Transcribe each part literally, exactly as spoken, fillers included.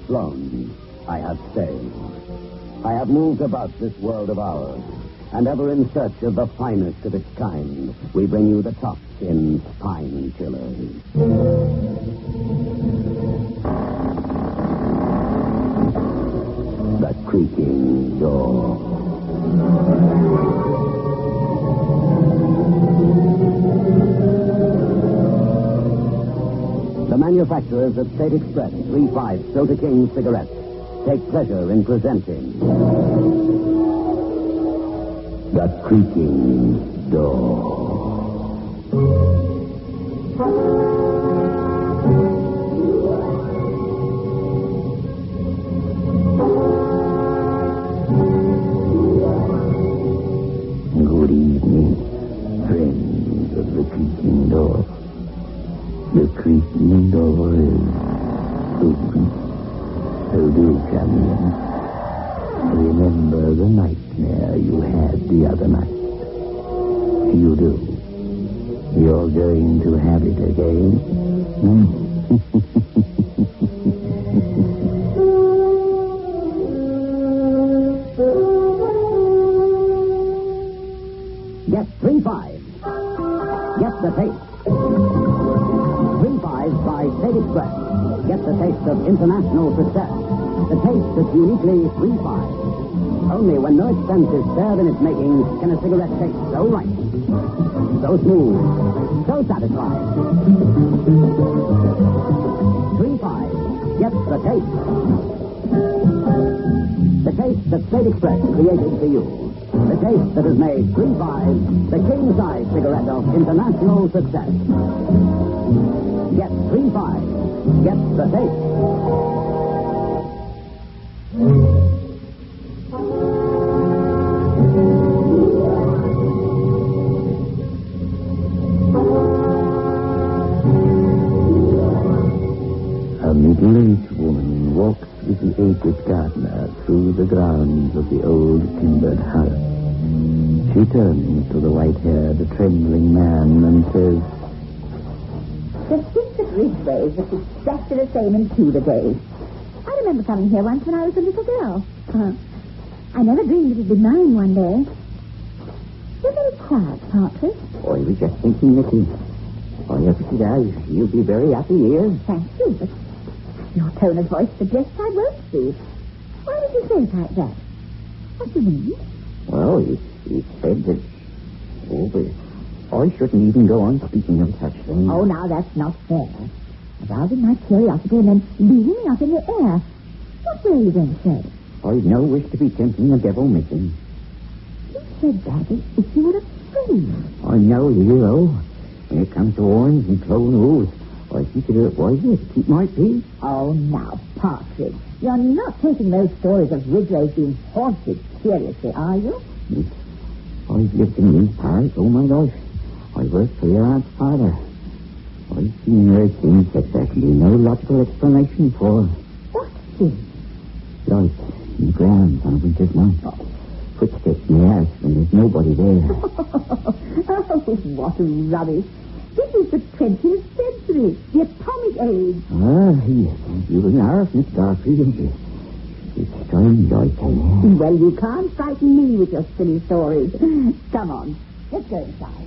flown, I have stayed. I have moved about this world of ours, and ever in search of the finest of its kind, we bring you the tops in Spine Killers. The creaking door. The manufacturers of State Express three five Soda King cigarettes take pleasure in presenting The Creaking Door. Good evening, friends of The Creaking Door. The creaking door is open. So do come in. Remember the nightmare you had the other night. You do. You're going to have it again. Get three five. Get the taste. Three fives by State Express. Get the taste of international success. The taste that's uniquely three five. Only when no expense is spared in its making can a cigarette taste so right, so smooth, so satisfying. Three five. Get the taste. The taste that State Express created for you. The taste that has made three five the king-size cigarette of international success. Get three five. Get the taste. A middle-aged woman walks with the aged gardener through the grounds of the old timbered house. She turns to the white-haired, trembling man and says, The streets at Ridgeway was exactly the same in Tudor days. I remember coming here once when I was a little girl. Uh, I never dreamed it would be mine one day. You're very quiet, Partridge. Oh, I was just thinking, Nicky. Oh, yes, it does. You'll be very happy here. Thank you, but your tone of voice suggests I won't be. Why did you say it like that? What do you mean? Well, he, he said that... Oh, but I shouldn't even go on speaking of such things. Oh, now, that's not fair. Arousing my curiosity and then leaving me up in the air. What were you going to say? I've no wish to be tempting the devil missing. You said that as if you were afraid. I know you, though. When it comes to horns and clone hooves, I think it is wiser to keep my peace. Oh, now, Partridge, you're not taking those stories of Ridgeway being haunted seriously, are you? Yes. I've lived in these parts all my life. I worked for your aunt's father. I've seen her things that there can be no logical explanation for. What thing? Like in the grounds on a winter's night. Oh. Footsteps in the house when there's nobody there. Oh, what rubbish. This is the twentieth century, the atomic age. Ah, yes. You were an Arif, Miss Garfield, isn't you? It's strange, I tell you. Well, you can't frighten me with your silly stories. Come on, let's go inside.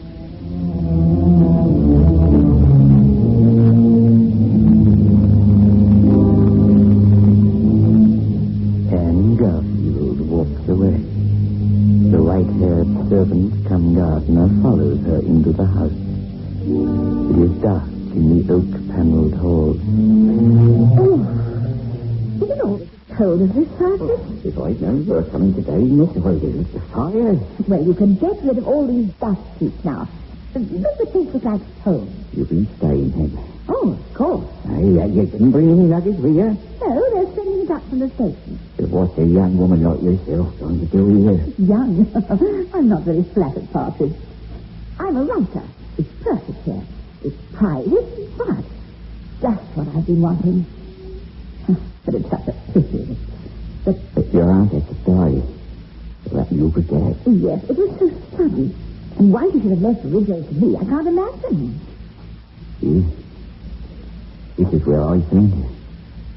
Anne Garfield walks away. The white-haired servant come gardener follows her into the house. It is dark in the oak-paneled hall. Oh, is it all as cold as this, Partridge? Oh, if I'd known you were coming today, Miss, if I didn't the fire. Well, you can get rid of all these dust heaps now. Does the place look like home? You've been staying here. Oh, of course. Hey, uh, you didn't bring any luggage with you? No, they're sending it up from the station. But what's a young woman like yourself going to do here? Young? I'm not very flattered, Partridge. I'm a writer. It's perfect here. It's private, but just what I've been wanting. But it's such a pity. But, but your aunt had to die. So that you forget. Yes, it was so sudden. And why you should have left Ridgeway to me, I can't imagine. See? This is where I think.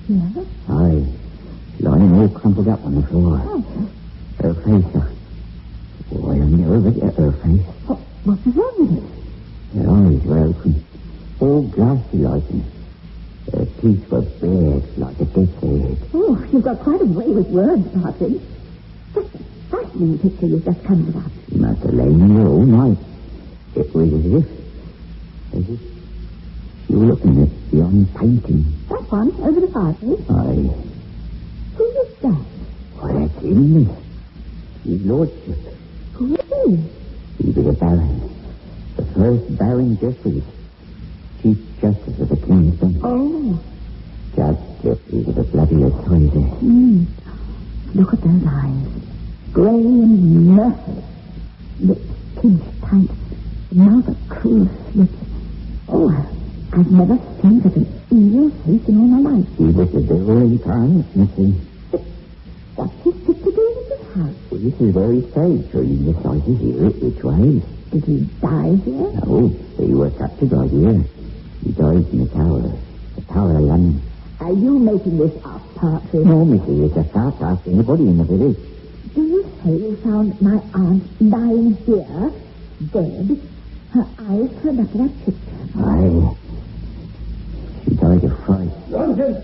Yes? Aye. Lying all crumpled up on the floor. Oh. Her face. Uh, oh, I never looked at her face. What, what's wrong with it? Her eyes were open. All glassy like them. Her teeth were bared like a death's head. Oh, you've got quite a way with words, Partridge. What a fascinating picture you've just conjured up. She must have lain there all night. It was as if... As if... You were looking at the painting. That one, over the fireplace? Aye. Who is that? Why, that's him, miss. His lordship. Who is he? He was a baron. The first Baron Jeffreys. Chief Justice of the King's Bench. Oh. Judge Jeffreys of the bloody authority. Hmm. Look at those eyes. Grey and merciless. Lips pinched tight. Mouth a cruel slit. Oh, I've never seen such an evil face in all my life. He was the devil incarnate, missy. But what's his picture doing in this house? Well, this is where he stayed, so you decided here it which way. Did he die here? No, he was captured right here. He died in the tower. The Tower of London. Are you making this up, Partridge? No, missy, it's a fact. Ask anybody in the village. Do you say you found my aunt lying here, dead, her eyes turned up to that picture? Aye. She died of fright. Nonsense!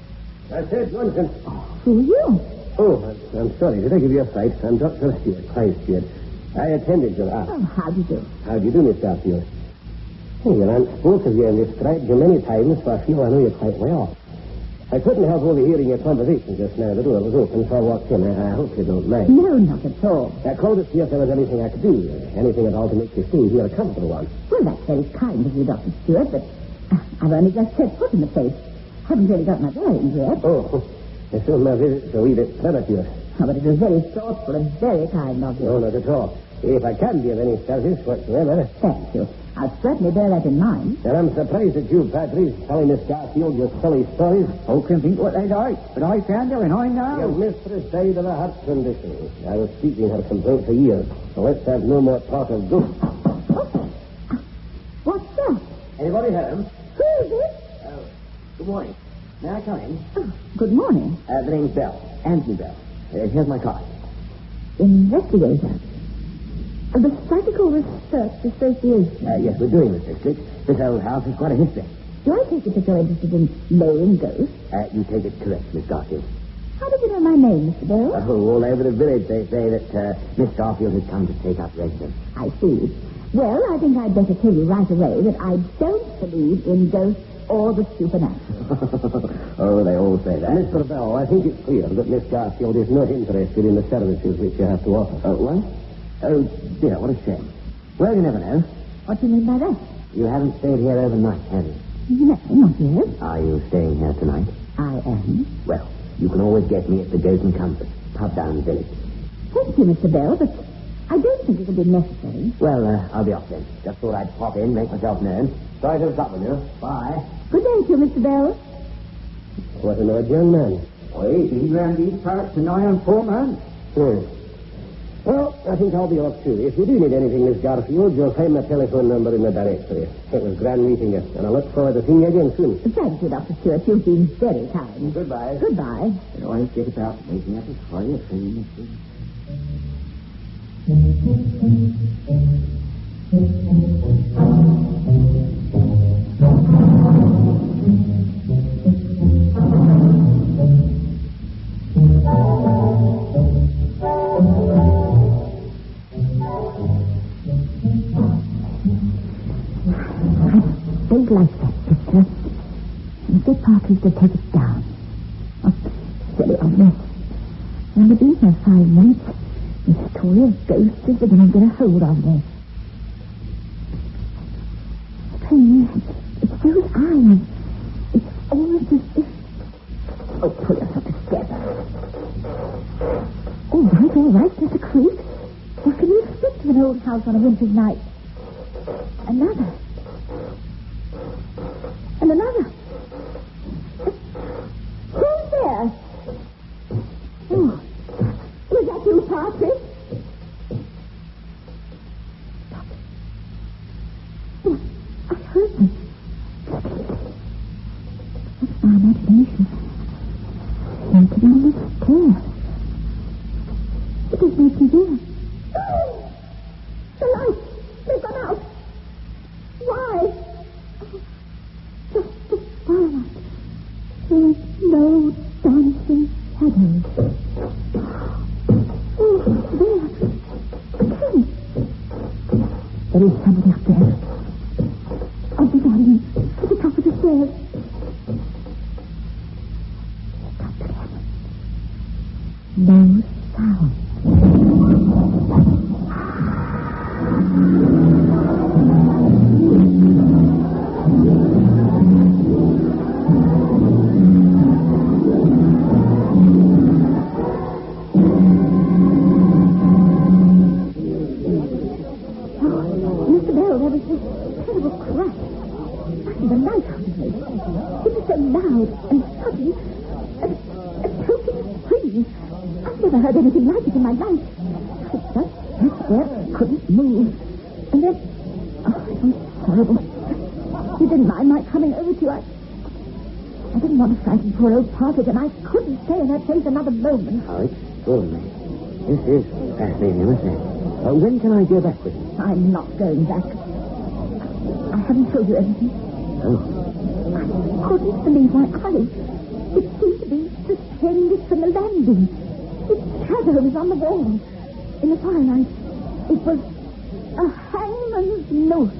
I said nonsense. Oh, who are you? Oh, I'm, I'm sorry. Did I give you a fright? I'm Doctor Stewart, Clive Stewart. I attended your aunt. Oh, how do you do? How do you do, Miss Garfield? Oh, your aunt spoke of you and described you many times, so I feel I know you quite well. I couldn't help overhearing your conversation just now. The door was open, so I walked in. I, I hope you don't mind. No, not at all. I called to see if there was anything I could do, anything at all to make you stay here a comfortable one. Well, that's very kind of you, Doctor Stewart, but uh, I've only just set foot in the place. Haven't really got my bearings yet. Oh, I assume my visit's a wee bit premature. Oh, but it was very thoughtful and very kind of you. No, not at all. If I can be of any service whatsoever. Thank you. I'll certainly bear that in mind. And I'm surprised at you, Patrice, telling Miss Garfield your silly stories. Folk can think what they like, but I found her and I know. Your mistress died of a heart condition. I was seeking her complaint for years. So let's have no more talk of ghosts. Oh. What's that? Anybody home? Who is it? Oh, good morning. May I come in? Oh, good morning. Uh, the name's Bell. Anthony Bell. Uh, here's my card. Investigator. Of the Psychical Research Association. Uh, yes, we're doing this district. This old house has quite a history. Do I take it that you're interested in lowering ghosts? Uh, you take it correct, Miss Garfield. How did you know my name, Mister Bell? Oh, all over the village they say that uh, Miss Garfield has come to take up residence. I see. Well, I think I'd better tell you right away that I don't believe in ghosts or the supernatural. Oh, they all say that. Mister Bell, I think it's clear that Miss Garfield is not interested in the services which you have to offer. Oh, what? Oh, dear, what a shame. Well, you never know. What do you mean by that? You haven't stayed here overnight, have you? No, not yet. Are you staying here tonight? I am. Well, you can always get me at the Goat and Comfort, pub down the village. Thank you, Mister Bell, but I don't think it'll be necessary. Well, uh, I'll be off then. Just thought I'd pop in, make myself known. Sorry to have troubled you. Bye. Good day to you, Mister Bell. What an odd young man. Wait, he's round these parts for nigh on four months. Hmm. Well, I think I'll be off too. If you do need anything, Miss Garfield, you'll find my telephone number in the directory. It was grand meeting you, and I look forward to seeing you again soon. Thank you, Doctor Stewart. You've been very kind. Goodbye. Goodbye. They always get about making up a story for you, mister. Don't like that picture. Mister Parker's to take it down. Oh, silly old mess. And within her five minutes, the story of ghosts is beginning to get a hold on me. Strange. It's those eyes. It's almost as if... Oh, pull yourself together. All right, all right, there's a creak. What can you expect of an old house on a winter's night? Another. And another. Who's there? Oh, was that you, Partridge? Oh, I heard them. That's my imagination. Pointed on the stairs. It is making here. The lights! They've gone out! Why? Just the firelight. There is no dancing shadows. Oh, there. Again. There is somebody up there. I'll be running to the top of the stairs. Stopped again. No sound. Poor old Partridge, and I couldn't stay in that place another moment. How extraordinary. This is fascinating, I must say. Uh, when can I go back with you? I'm not going back. I haven't told you everything. Oh. I couldn't believe my eyes. It seemed to be suspended from the landing. Its shadow was on the wall. In the firelight, it was a hangman's noose.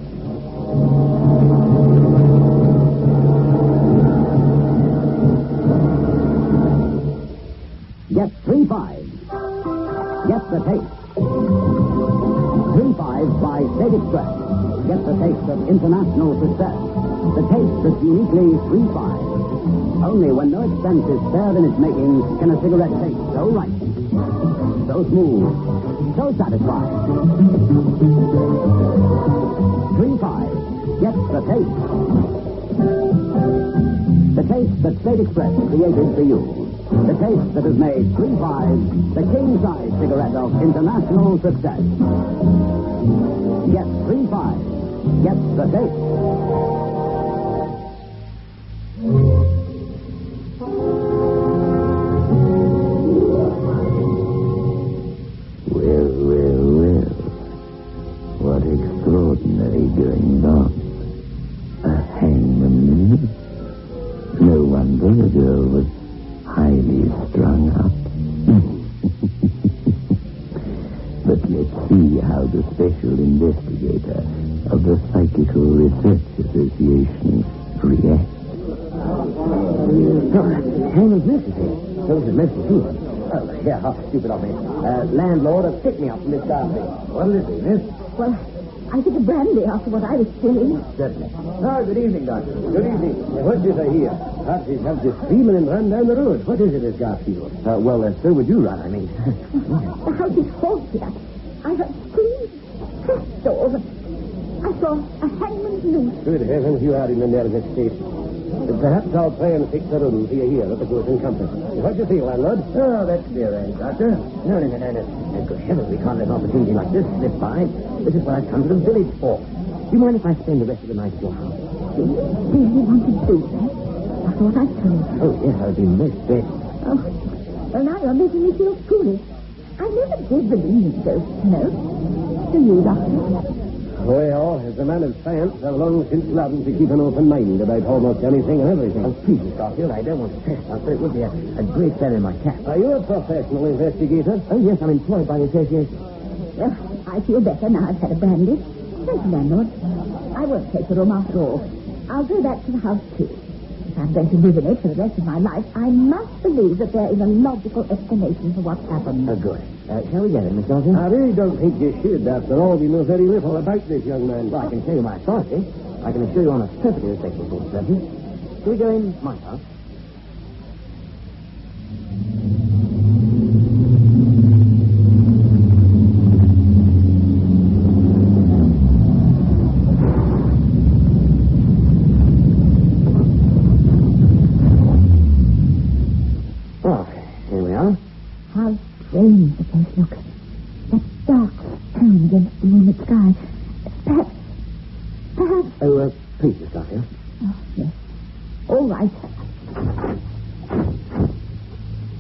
Get three fives. Get the taste. Three fives by State Express. Get the taste of international success. The taste that's uniquely three fives. Only when no expense is spared in its making can a cigarette taste so right, so smooth, so satisfying. Three fives. Get the taste. The taste that State Express created for you. The taste that has made three fives the king-size cigarette of international success. Get three fives. Get the taste. Well, well, well. What extraordinary goings on. A hangman. No wonder the girl was highly strung up. But let's see how the special investigator of the Psychical Research Association reacts. Oh, hangman's noose is here. So this is Mister Too. Oh, yeah, how stupid of me. Uh, landlord, a pick-me-up from Miss Darcy. What'll it be, miss? Well, I think a brandy after what I was feeling. Certainly. Oh, good evening, Doctor. Good evening. What did I hear? Partridge have this screaming and run down the road. What is it, Miss Garfield? Uh, well, uh, so would you run, I mean. The house is haunted. I, I heard screams, press doors. I saw a hangman's noose. Good heavens, you are in a nervous state. But perhaps I'll try and fix a room for you here at the Goat and Compass. What do you feel, landlord? Oh, that's the arrange, Doctor. No, no, no, no, no. Good heavens, we can't let an opportunity like this slip by. This is what I've come to the village for. Do you mind if I spend the rest of the night at your house? Do you really want to do that? I thought I told you. Oh, yes, I'll be most grateful. Oh, well, now you're making me feel foolish. I never did believe in ghosts, you know. Do you, Doctor? Well, as a man of science, I've long since learned to keep an open mind about almost anything and everything. Oh, please, Miss Garfield, I don't want to trespass, but it would be a, a great feather in my cap. Are you a professional investigator? Oh, yes, I'm employed by the association. Well, I feel better now I've had a brandy. Thank you, landlord. I won't take the room after all. I'll go back to the house, too. If I'm going to live in it for the rest of my life, I must believe that there is a logical explanation for what's happened. Oh, good. Uh, shall we get it, Miss Dawson? I really don't think you should. After all, we know very little about this young man. Well, I can tell you my authority. I can assure you on a perfectly respectable sort of service. Shall we go in my house? Strange the place looks. That dark stone against the moonlit sky. Perhaps... Perhaps... Oh, uh, please, Miss Garfield. Oh, yes. All right.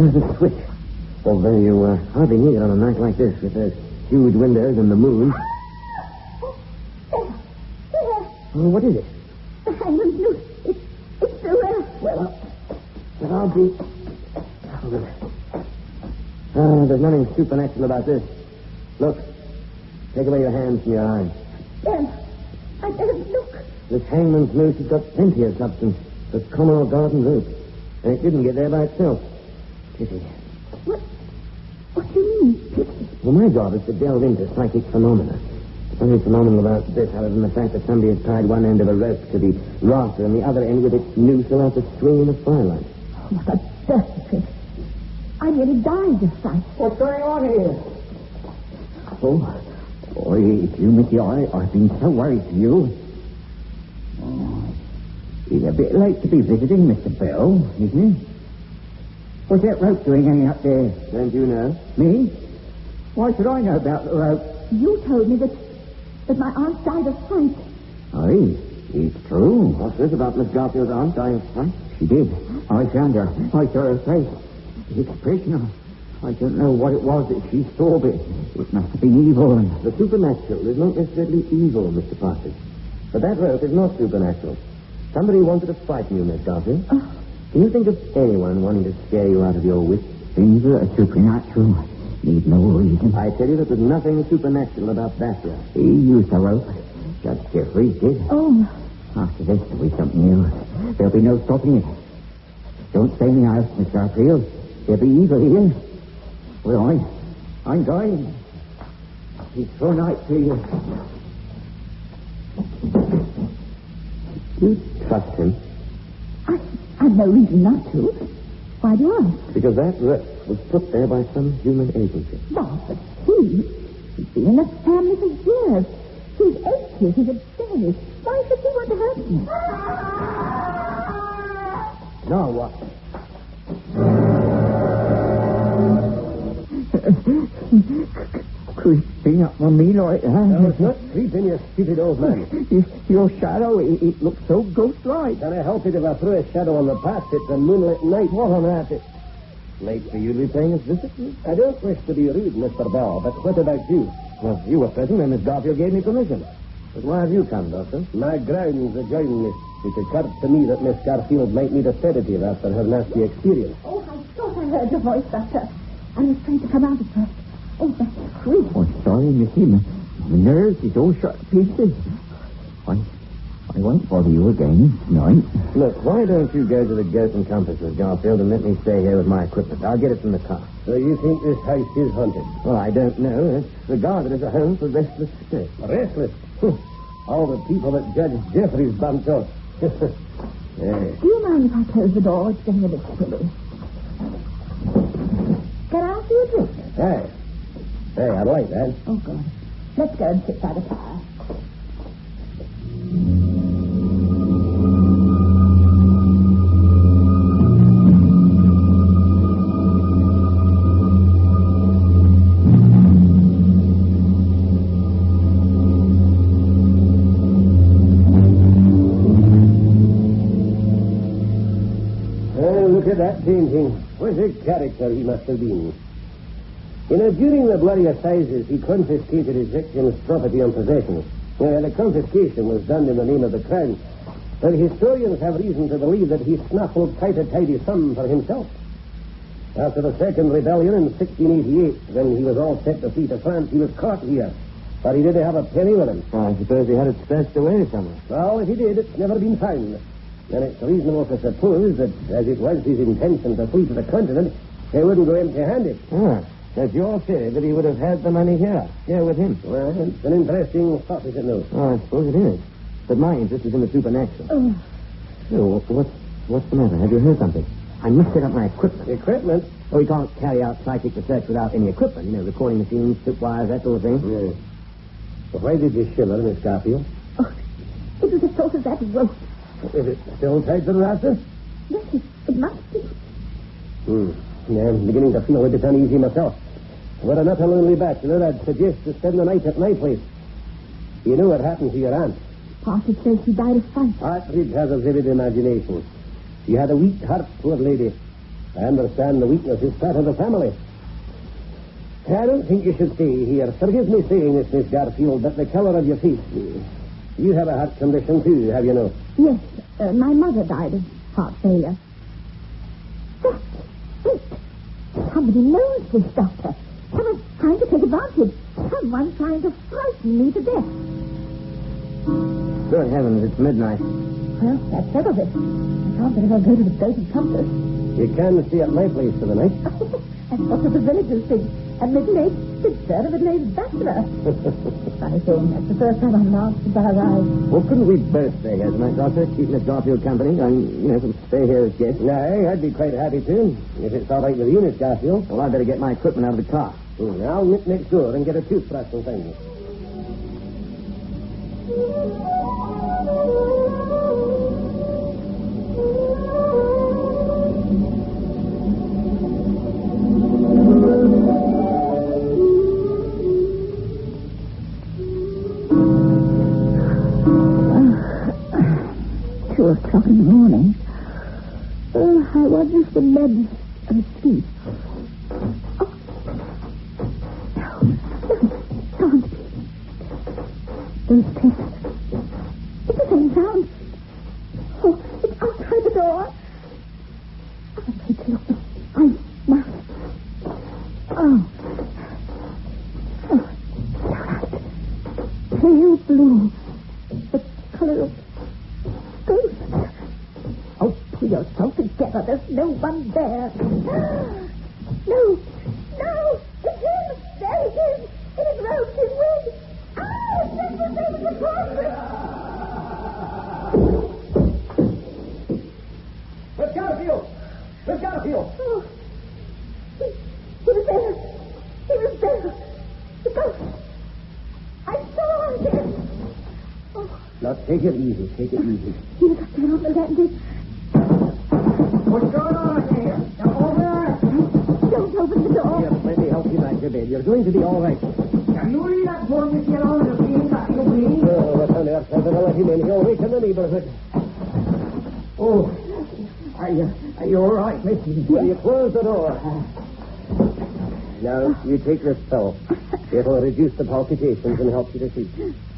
There's a switch. Although you uh, hardly need it on a night like this with those huge windows and the moon. Oh, what is it? The hangman's noose. It's, it's through there. Well, but I'll be... Oh, there's nothing supernatural about this. Look. Take away your hands from your eyes. There. I don't look. This hangman's noose has got plenty of substance. The common garden rope. And it didn't get there by itself. Pity. What? What do you mean, pity? Well, my job is to delve into psychic phenomena. The only phenomenal about this, other than the fact that somebody has tied one end of a rope to the rafter and the other end with its noose allowed to swing in the firelight. Oh, what a dirty trick. I nearly died of fright. What's going on here? Oh, boy, it's you, Mickey. I, I've been so worried for you. Oh, he's a bit late to be visiting, Mister Bell, isn't he? What's that rope doing hanging up there? Don't you know? Me? Why should I know about the rope? You told me that that my aunt died of fright. Aye, it's true. What's this about Miss Garfield's aunt dying of fright? She did. I found her. I saw her face. The expression. I don't know what it was that she saw, but it must have been evil. And the supernatural is not necessarily evil, Mister Partridge. But that rope is not supernatural. Somebody wanted to frighten you, Miss Garfield. Oh. Can you think of anyone wanting to scare you out of your wits? Things that are supernatural need no reason. I tell you that there's nothing supernatural about that rope. He used the rope. Judge Jeffries did. Oh. After this, there'll be something else. There'll be no stopping it. Don't stay in the house, Miss Garfield. There'll be evil here. Well, I'm, I'm going. It's so nice to you. You trust him? I, I've no reason not to. Why do you ask? Because that rope was put there by some human agency. Bob, but he, he's been in the family for years. He's eighty. He's a baby. Why should he want to hurt me? Now what? Creeping up on me like that. No, it's not creeping, you stupid old man. Your shadow, it, it looks so ghost-like. Can I help it if I throw a shadow on the path? It's a moonlit night. What on earth is... Late for you to be paying us visit? I don't wish to be rude, Mister Bell, but what about you? Well, you were present when Miss Garfield gave me permission. But why have you come, Doctor? My grounds adjoin this. It occurred to me that Miss Garfield might need a sedative after her nasty experience. Oh, I thought I heard your voice, Doctor. I was trying to come out at first. Oh, that's creepy. Oh, sorry, Missy. My, my nerves is all shot to pieces. I, I won't bother you again tonight. Look, why don't you go to the Goat and Compass, Miss Garfield, and let me stay here with my equipment? I'll get it from the car. So you think this house is haunted? Well, I don't know. It's regarded as a home for restless spirits. Restless? All the people that Judge Jeffries bumped off. Yes. Do you mind if I close the door? It's getting a bit chilly. Can I offer you a drink? Hey. Hey, I'd like that. Oh, good. Let's go and sit by the fire. That painting. What a character he must have been. You know, during the bloody assizes, he confiscated his victim's property and possessions. Well, the confiscation was done in the name of the crown. But historians have reason to believe that he snuffled quite a tidy sum for himself. After the second rebellion in sixteen eighty-eight, when he was all set to flee to France, he was caught here. But he didn't have a penny with him. I suppose he had it stashed away somewhere. Well, if he did, it's never been found. And it's reasonable to suppose that, as it was his intention to flee to the continent, he wouldn't go empty-handed. Ah, that's your theory that he would have had the money here, here with him. Well, it's an interesting thought, is it not? Oh, I suppose it is. But my interest is in the supernatural. Oh. So, what's, what's the matter? Have you heard something? I must set up my equipment. Equipment? Oh, we can't carry out psychic research without any equipment. You know, recording machines, tripwires, that sort of thing. Yes. But why did you shiver, Miss Garfield? Oh, it was the thought of that rope. Is it still tied to the rafter? Yes, it, it must be. Hmm. Yeah, I'm beginning to feel a bit uneasy myself. Were I not a lonely bachelor, I'd suggest to spend the night at my place. You know what happened to your aunt? Partridge says she died of fright. Partridge has a vivid imagination. She had a weak heart, poor lady. I understand the weakness is part of the family. I don't think you should stay here. Forgive me saying this, Miss Garfield, but the color of your face... You have a heart condition, too, have you not? Yes, uh, my mother died of heart failure. That's it. Somebody knows this, Doctor. Someone's trying to take advantage. Someone's trying to frighten me to death. Good heavens, it's midnight. Well, that settles it. I can't very well go to the boat and compass. You can stay at my place for the night. That's what the villagers think. At midnight, it's sort of a middle-aged bachelor. Funny thing, that's the first time I'm asked since I arrived. Well, couldn't we both stay here tonight, Doctor? Keep Miss Garfield company and, you know, stay here as guests. No, I'd be quite happy to. If it's all right with you, Miss Garfield. Well, I'd better get my equipment out of the car. Mm, I'll nip next door and get a toothbrush and things. Two o'clock in the morning. Oh, I wonder if the men are asleep. Oh. No, no, can't be. Those tests. It's the same sound. Oh, it's outside the door. I'm afraid to look. I must. Oh. Oh, you're right. Pale blue. The color of ghost. Oh, pull yourself together. There's no one there. No, no, it's him. There he is. In his robes, his wig. Ah, it's just the same as the portrait. Miss Garfield! Miss Garfield! Oh, he, he was there. He was there. The ghost. I saw him. Oh. Now, take it easy. Take it easy. He was up there on the landing. What's going on here? Now, over. Don't open the door. Here, let me help you back to bed. You're going to be all right. Can you read that for me, Sierra, the scene that you believe? Oh, what's on earth? I'll let him in. He'll wake in the neighborhood. Oh, are you, are you all right, Miss? Will you close the door? Now, you take this pill. It'll reduce the palpitations and help you to sleep.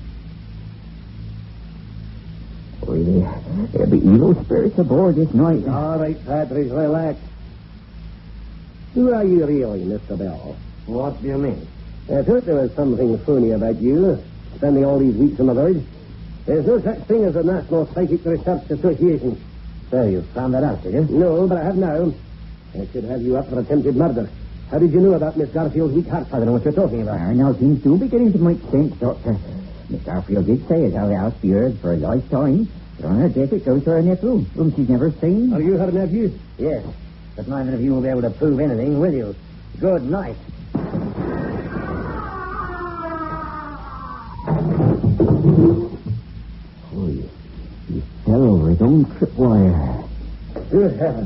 Oh, yeah. There'll be evil spirits aboard this night. All right, Patrick, relax. Who are you really, Mister Bell? What do you mean? I thought there was something phony about you, spending all these weeks in the village. There's no such thing as a National Psychic Research Association. So you found that out, did you? No, but I have now. I should have you up for attempted murder. How did you know about Miss Garfield's weak heart? I don't know what you're talking about. Well, now things do beginning to make sense, Doctor. Miss Garfield did say as how the house be hers for a lifetime. But on her death it goes to her nephew, whom she's never seen. Are you her nephew? Yes. But neither of you will be able to prove anything, will you? Good night. Oh, he, he fell over his own tripwire. Good heavens.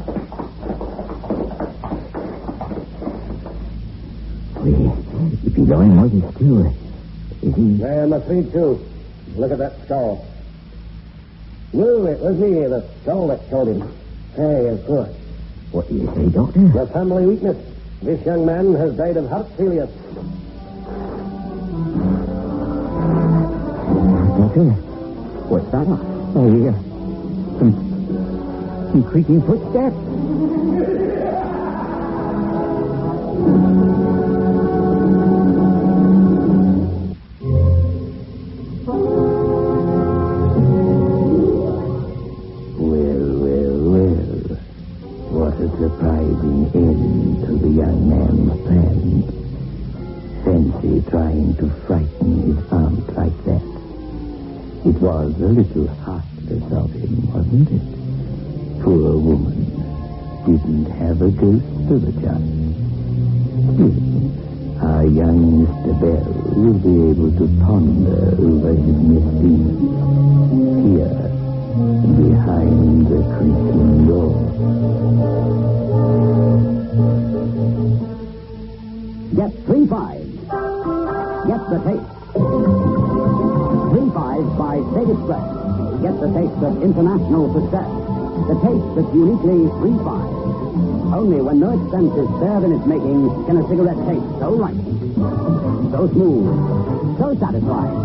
Well, if he's lying mighty still, is he... I am afraid too. Look at that skull. No, it was me, the skull that killed him. Hey, of course. What do you say, Doctor? The family weakness. This young man has died of heart failure. Doctor, what's that? Oh, yeah. Some, some creaking footsteps. Well, well, well. What a surprising end to the young man's plan. Fancy trying to frighten his aunt like that. It was a little heartless of him, wasn't it? Poor woman. Didn't have a ghost to the child. Still, our young Mister Bell will be able to ponder over his misdeeds. Here, behind the creaking door. Get three fives. Get the taste. Three fives by State Express. Get the taste of international success. The taste that's uniquely three fives. Only when no expense is spared in its making can a cigarette taste so right, so smooth, so satisfying.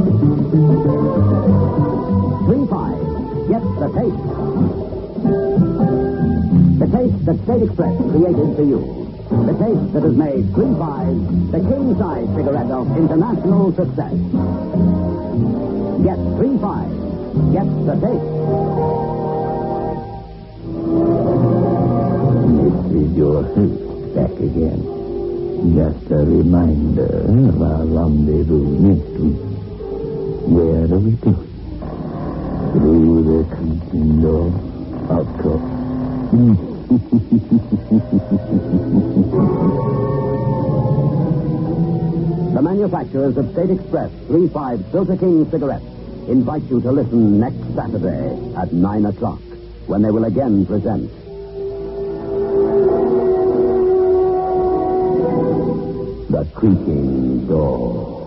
three five. Get the taste. The taste that State Express created for you. The taste that has made three five the king-size cigarette of international success. Get three five. Get the taste. This is your host back again. Just a reminder of our rendezvous next week. Where are we going? Through the creaking door, of course. The manufacturers of State Express three five Filter King cigarettes invite you to listen next Saturday at nine o'clock when they will again present The Creaking Door.